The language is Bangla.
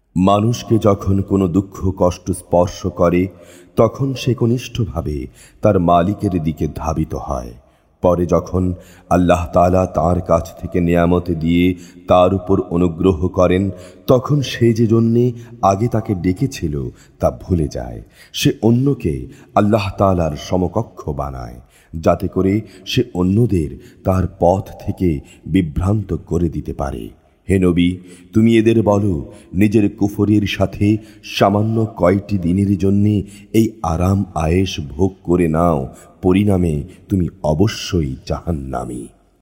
মানুষকে যখন কোনো দুঃখ কষ্ট স্পর্শ করে তখন সে কনিষ্ঠভাবে তার মালিকের দিকে ধাবিত হয়। পরে যখন আল্লাহ তাআলা তার কাছ থেকে নেয়ামত দিয়ে তার উপর অনুগ্রহ করেন তখন সে যে জন্যে আগে তাকে ডেকেছিল তা ভুলে যায়। সে অন্যকে আল্লাহ তাআলার সমকক্ষ বানায় যাতে করে সে অন্যদের তার পথ থেকে বিভ্রান্ত করে দিতে পারে। হে নবী, তুমি এদের বলো, নিজের কুফরির সাথে সামান্য কয়টি দিনের জন্যে এই আরাম আয়েশ ভোগ করে নাও, পরিণামে তুমি অবশ্যই জাহান্নামী।